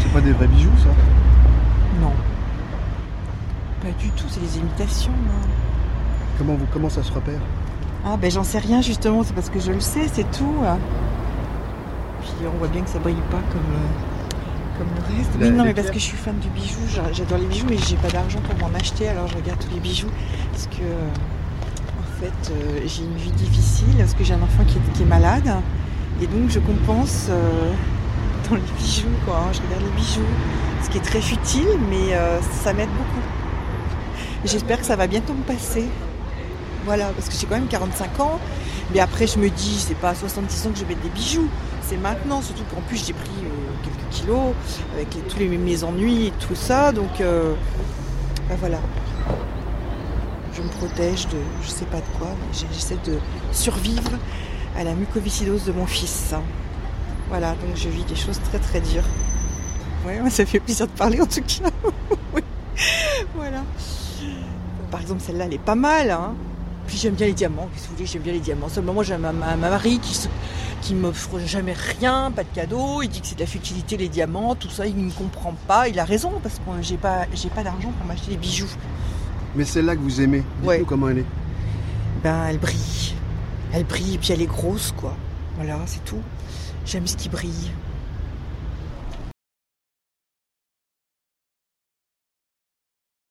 C'est pas des vrais bijoux, ça? Non. Pas du tout, c'est des imitations. Hein. Comment ça se repère? Ah ben j'en sais rien justement, c'est parce que je le sais, c'est tout. Puis on voit bien que ça brille pas comme le reste. Oui, non, mais parce que je suis fan du bijou, j'adore les bijoux, mais j'ai pas d'argent pour m'en acheter, alors je regarde tous les bijoux. Parce que, en fait, j'ai une vie difficile, parce que j'ai un enfant qui est malade, et donc je compense dans les bijoux, quoi. Hein. Je regarde les bijoux, ce qui est très futile, mais ça m'aide beaucoup. Et j'espère que ça va bientôt me passer. Voilà, parce que j'ai quand même 45 ans, mais après je me dis, c'est pas à 70 ans que je vais mettre des bijoux, c'est maintenant, surtout qu'en plus j'ai pris quelques kilos, avec tous mes ennuis et tout ça, donc ben voilà. Je me protège de je sais pas de quoi, mais j'essaie de survivre à la mucoviscidose de mon fils. Voilà, donc je vis des choses très très dures. Ouais, ça fait plaisir de parler en tout cas. Oui. Voilà. Par exemple, celle-là, elle est pas mal, hein. Puis j'aime bien les diamants, qu'est-ce que vous voulez, j'aime bien les diamants. Seulement moi j'ai un mari qui m'offre jamais rien, pas de cadeau, il dit que c'est de la futilité les diamants, tout ça, il ne comprend pas, il a raison parce que j'ai pas d'argent pour m'acheter des bijoux. Mais celle-là que vous aimez, dites-nous comment elle est. Ben elle brille et puis elle est grosse quoi, voilà c'est tout, j'aime ce qui brille.